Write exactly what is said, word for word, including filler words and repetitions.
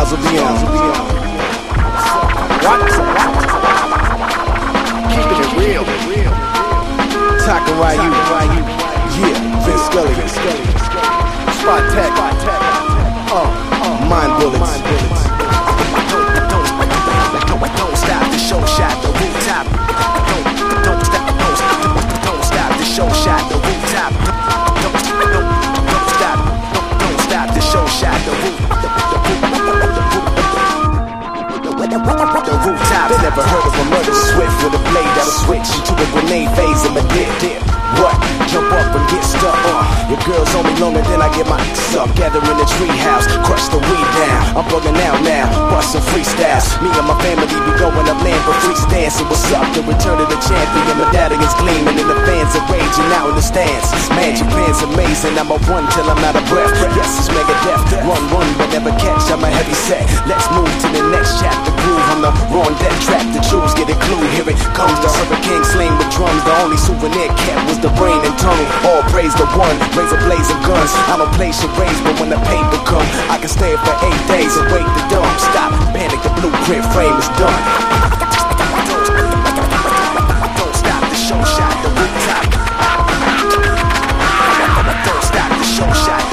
Styles will be on. What? Keeping it real. Talking why you, why you, yeah, Vince Scully, Spot Tech, uh, Mind Bullets. Don't, don't stop the show, shot the rooftop. Don't, don't stop, don't stop, don't stop the show, shot the rooftop. Don't, don't, don't stop, don't, don't stop the show, shot the roof, the, the, the, the rooftop. They never heard of a murder swift with a blade that'll switch into a grenade phase in my dip. What? Jump up and get stuck. Uh, your girl's on me longer than I get my ex up. Gather in the treehouse, crush the weed down. I'm bugging out now, bustin' freestyles. Me and my family be going up land for free dancing. What's up? The return of the champion. Medallions gleaming and the fans are raging out in the stands. Man, Japan's amazing. I'm a run till I'm out of breath. Yes, it's Megadeth. Run, run, but never catch. I'm a heavy set. Let's move to the next chapter. Groove on the wrong deck track. The jewels get a clue. Here it comes. The hurricane sling with drums. The only souvenir kept was the brain and tongue. All praise the one, razor blades and guns. I don't play charades, but when the paper come, I can stay for eight days and wait the dumb. Stop, panic, the blueprint frame is done.